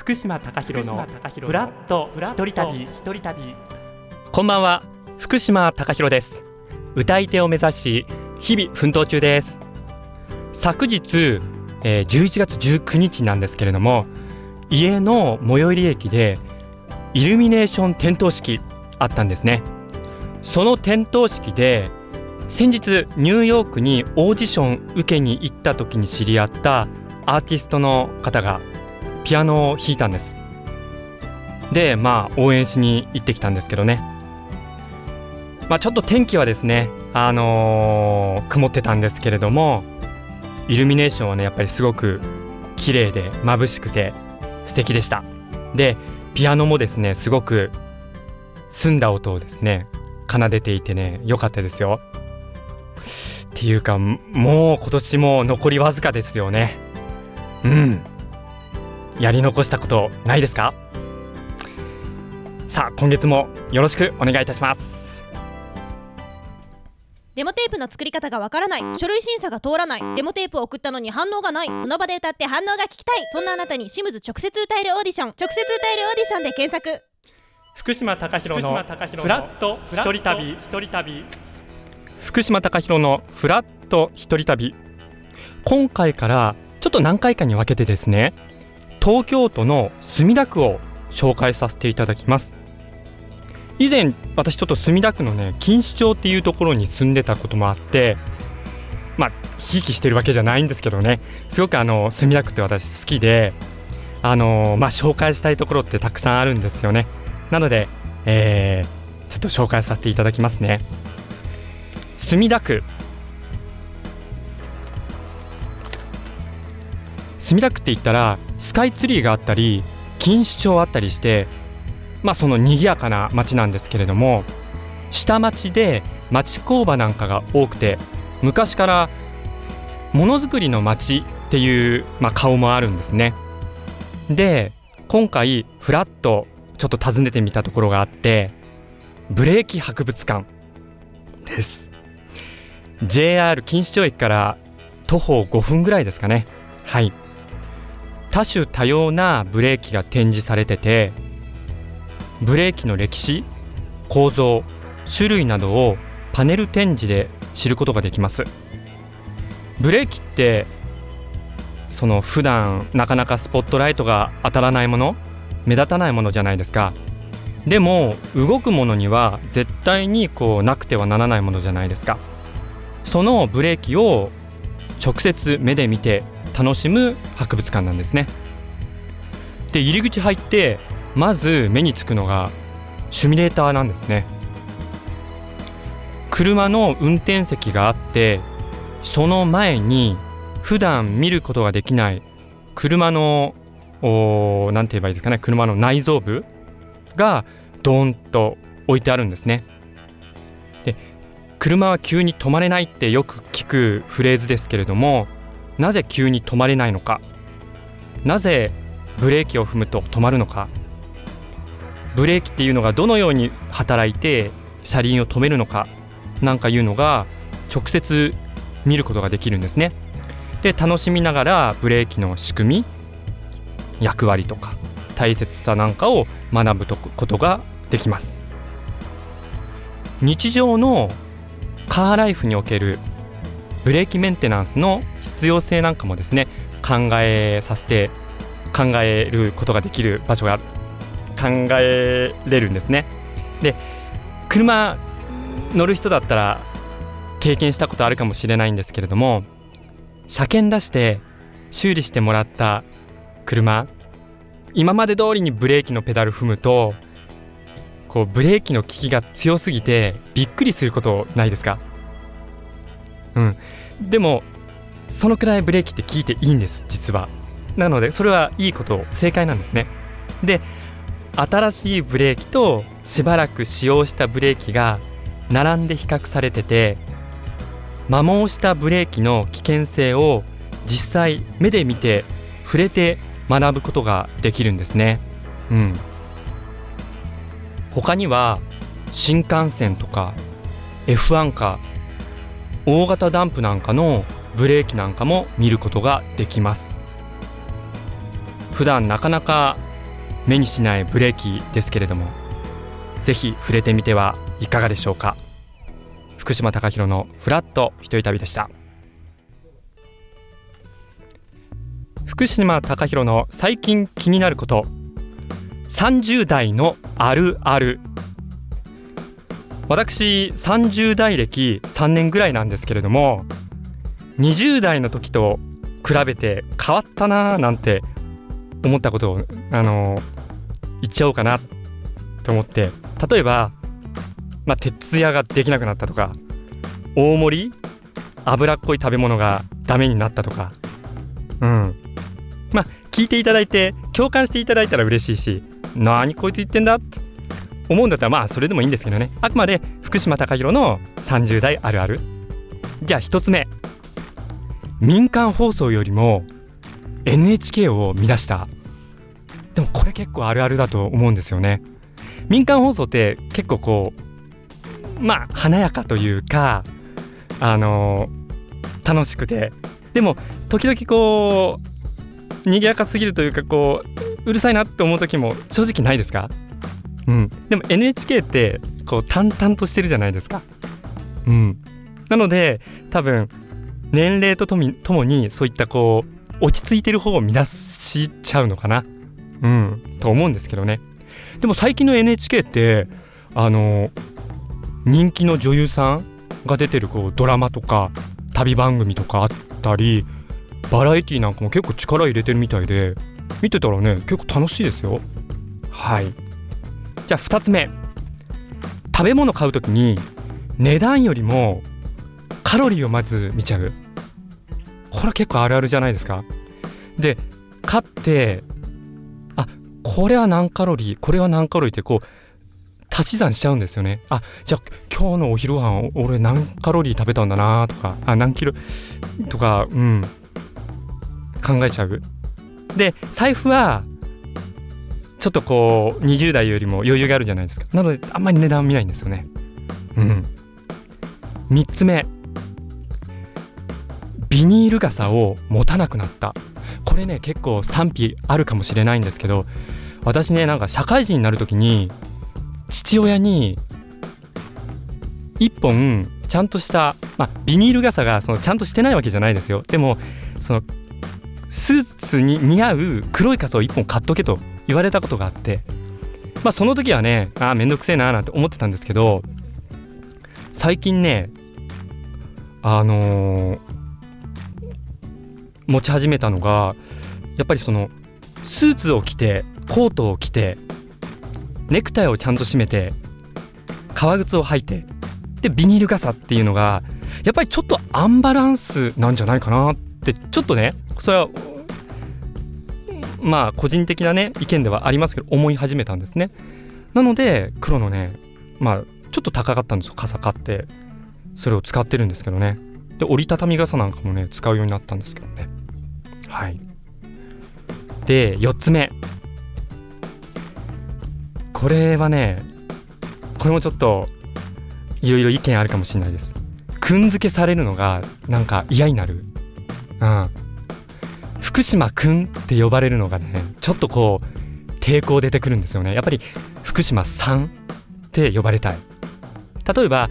福島貴博のフラット一人旅。 こんばんは、福島貴博です。歌い手を目指し日々奮闘中です。昨日、11月19日なんですけれども、家の最寄り駅でイルミネーション点灯式あったんですね。その点灯式で先日ニューヨークにオーディション受けに行った時に知り合ったアーティストの方がピアノを弾いたんです。で、応援しに行ってきたんですけどね、ちょっと天気はですね、曇ってたんですけれども、イルミネーションはね、やっぱりすごく綺麗で眩しくて素敵でした。で、ピアノもですね、すごく澄んだ音をですね奏でていてね、良かったですよ。っていうか、もう今年も残りわずかですよね。やり残したことないですか？さあ、今月もよろしくお願いいたします。 デモテープの作り方がわからない、書類審査が通らない、デモテープを送ったのに反応がない、その場で歌って反応が聞きたい、そんなあなたにシムズ直接歌えるオーディション、直接歌えるオーディションで検索。 福島貴博のフラット一人旅。 福島貴博のフラット一人旅、今回からちょっと何回かに分けてですね、東京都の墨田区を紹介させていただきます。以前私ちょっと墨田区のね、錦糸町っていうところに住んでたこともあって、ひいきしてるわけじゃないんですけどね、すごく墨田区って私好きで、紹介したいところってたくさんあるんですよね。なので、ちょっと紹介させていただきますね。墨田区って言ったらスカイツリーがあったり錦糸町あったりして、その賑やかな街なんですけれども、下町で町工場なんかが多くて、昔からものづくりの街っていう、顔もあるんですね。で、今回フラッとちょっと訪ねてみたところがあって、ブレーキ博物館です。 JR 錦糸町駅から徒歩5分ぐらいですかね。はい、多種多様なブレーキが展示されてて、ブレーキの歴史、構造、種類などをパネル展示で知ることができます。ブレーキって普段なかなかスポットライトが当たらないもの、目立たないものじゃないですか。でも動くものには絶対になくてはならないものじゃないですか。そのブレーキを直接目で見て楽しむ博物館なんですね。で、入り口入ってまず目につくのがシミュレーターなんですね。車の運転席があって、その前に普段見ることができない車のなんて言えばいいですかね、車の内臓部がドーンと置いてあるんですね。で、車は急に止まれないってよく聞くフレーズですけれども、なぜ急に止まれないのか、なぜブレーキを踏むと止まるのか、ブレーキっていうのがどのように働いて車輪を止めるのかなんかいうのが直接見ることができるんですね。で、楽しみながらブレーキの仕組み、役割とか大切さなんかを学ぶことができます。日常のカーライフにおけるブレーキメンテナンスの必要性なんかもですね、考えることができる場所が考えれるんですね。で、車乗る人だったら経験したことあるかもしれないんですけれども、車検出して修理してもらった車、今まで通りにブレーキのペダル踏むと、ブレーキの効きが強すぎてびっくりすることないですか？でもそのくらいブレーキって効いていいんです、実は。なのでそれはいいこと、正解なんですね。で、新しいブレーキとしばらく使用したブレーキが並んで比較されてて、摩耗したブレーキの危険性を実際目で見て触れて学ぶことができるんですね。他には新幹線とか F1 カー、大型ダンプなんかのブレーキなんかも見ることができます。普段なかなか目にしないブレーキですけれども、ぜひ触れてみてはいかがでしょうか。福島貴博のフラット一人旅でした。福島貴博の最近気になること、30代のあるある。私30代歴3年ぐらいなんですけれども、20代の時と比べて変わったななんて思ったことを言っちゃおうかなと思って、例えば、徹夜ができなくなったとか、大盛り脂っこい食べ物がダメになったとか、聞いていただいて共感していただいたら嬉しいし、何こいつ言ってんだって思うんだったらそれでもいいんですけどね。あくまで福島貴博の30代あるある。じゃあ1つ目、民間放送よりも NHK を見出した。でもこれ結構あるあるだと思うんですよね。民間放送って結構華やかというか楽しくて、でも時々賑やかすぎるというかうるさいなって思う時も正直ないですか？でも NHK って淡々としてるじゃないですか。なので多分年齢とともにそういった落ち着いてる方を見出しちゃうのかな、と思うんですけどね。でも最近の NHK って人気の女優さんが出てるドラマとか旅番組とかあったり、バラエティなんかも結構力入れてるみたいで、見てたらね結構楽しいですよ。はい。じゃあ2つ目、食べ物買うときに値段よりもカロリーをまず見ちゃう。これ結構あるあるじゃないですか。で買ってこれは何カロリーこれは何カロリーって足し算しちゃうんですよね。じゃあ今日のお昼ご飯俺何カロリー食べたんだなとか、何キロとか考えちゃう。で財布はちょっと20代よりも余裕があるじゃないですか。なのであんまり値段見ないんですよね。3つ目、ビニール傘を持たなくなった。これね結構賛否あるかもしれないんですけど、私ね社会人になるときに父親に1本ちゃんとした、ビニール傘がちゃんとしてないわけじゃないですよ。でもスーツに似合う黒い傘を1本買っとけと言われたことがあって、その時はねめんどくせえななんて思ってたんですけど、最近ね持ち始めたのが、やっぱりスーツを着てコートを着てネクタイをちゃんと締めて革靴を履いてでビニール傘っていうのがやっぱりちょっとアンバランスなんじゃないかなってちょっとね、それは個人的なね意見ではありますけど思い始めたんですね。なので黒のねちょっと高かったんですよ。傘買ってそれを使ってるんですけどね。で折りたたみ傘なんかもね使うようになったんですけどね。はい。で4つ目、これはねこれもちょっといろいろ意見あるかもしれないです。くんづけされるのが嫌になる。福島くんって呼ばれるのがねちょっと抵抗出てくるんですよね。やっぱり福島さんって呼ばれたい。例えば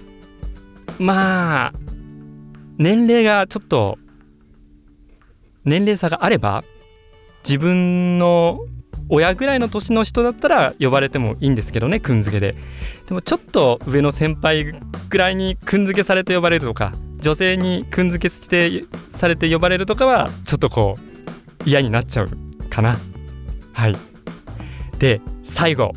年齢がちょっと年齢差があれば自分の親ぐらいの年の人だったら呼ばれてもいいんですけどね、くんづけで。でもちょっと上の先輩ぐらいにくんづけされて呼ばれるとか、女性にくんづけされて呼ばれるとかはちょっと嫌になっちゃうかな。はい。で最後、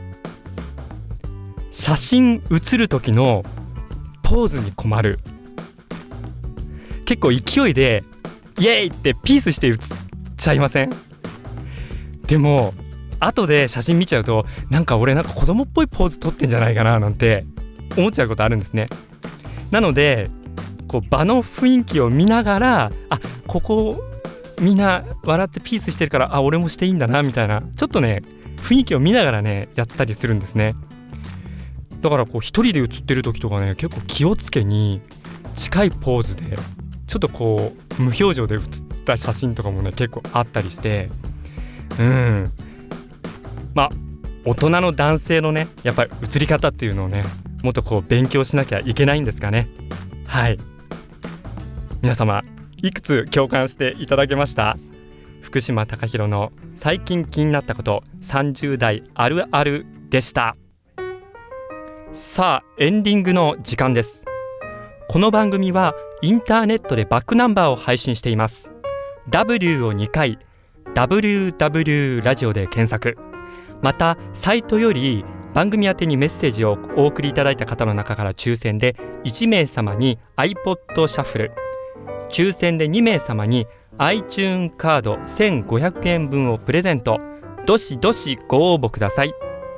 写真写る時のポーズに困る。結構勢いでイエーイってピースして写っちゃいません？でも後で写真見ちゃうと俺子供っぽいポーズ撮ってんじゃないかななんて思っちゃうことあるんですね。なので場の雰囲気を見ながらここみんな笑ってピースしてるから俺もしていいんだなみたいな、ちょっとね雰囲気を見ながらねやったりするんですね。だから一人で写ってる時とかね結構気をつけに近いポーズでちょっと無表情で写った写真とかもね結構あったりして、 大人の男性のねやっぱり映り方っていうのをねもっと勉強しなきゃいけないんですかね。はい、皆様いくつ共感していただけました？福島貴弘の最近気になったこと30代あるあるでした。さあエンディングの時間です。この番組はインターネットでバックナンバーを配信しています。 W を2回 WW ラジオで検索、またサイトより番組宛てにメッセージをお送りいただいた方の中から抽選で1名様に iPod シャッフル、抽選で2名様に iTunes カード1500円分をプレゼント。どしどしご応募ください。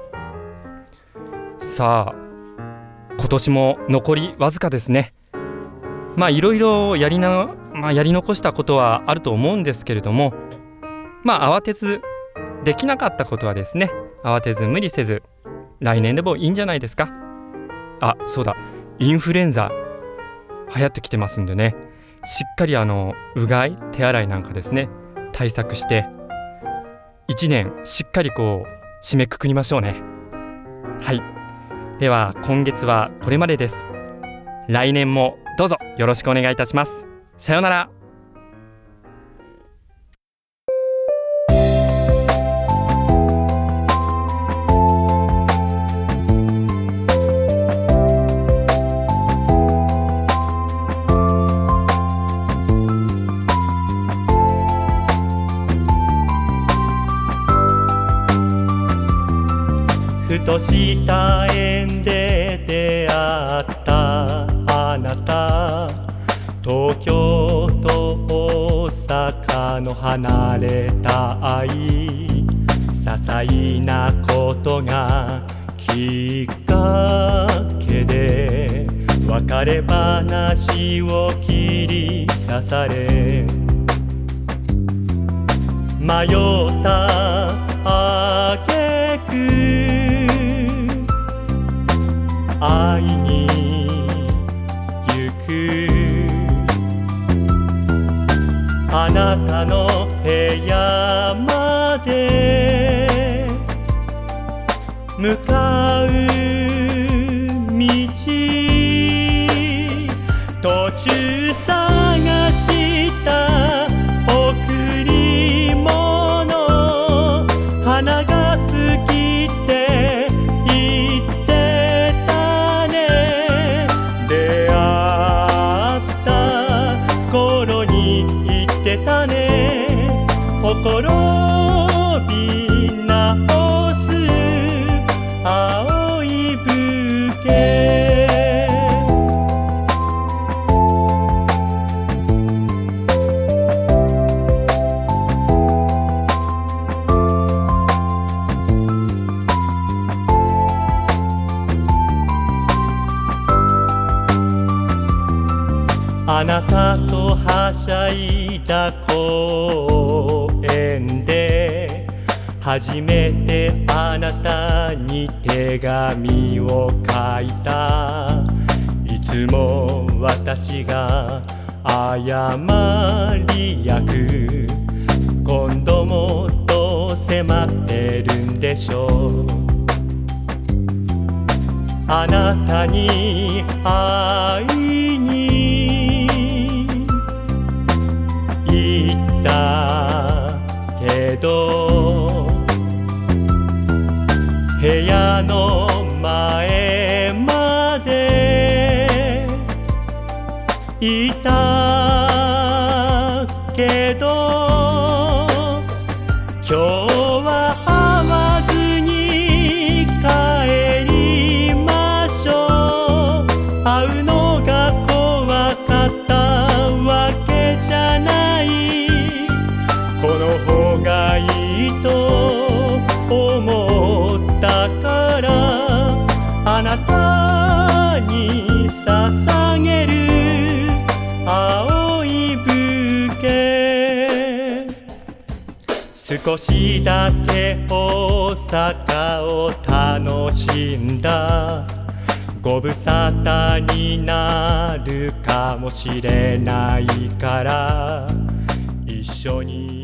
さあ今年も残りわずかですね。いろいろやり残したことはあると思うんですけれども、慌てずできなかったことはですね、慌てず無理せず来年でもいいんじゃないですか。そうだ、インフルエンザ流行ってきてますんでね、しっかりうがい手洗いなんかですね対策して1年しっかり締めくくりましょうね。はい、では今月はこれまでです。来年もどうぞよろしくお願いいたします。さようなら。 ふとした縁で出会ったあなた、東京と大阪の離れた愛、些細なことがきっかけで別れ話を切り出され、迷った挙句会いに行く。あなたの部屋まで向かう道、途中探した贈り物、花が好きって言ってたね。出会った頃に言ってたね。ほころび直す青いブケ。あなたとはしゃいだ公園で初めてあなたに手紙を書いた。いつも私が謝り役、今度もどうせ待ってるんでしょう。あなたに会いに行ったけど、部屋の前までいたけど、今日は会わずに帰りましょう。会うのが怖かったわけじゃない、この方がいいと思ったから、あなたに捧げる青いブケ。少しだけ大阪を楽しんだ。ご無沙汰になるかもしれないから、一緒に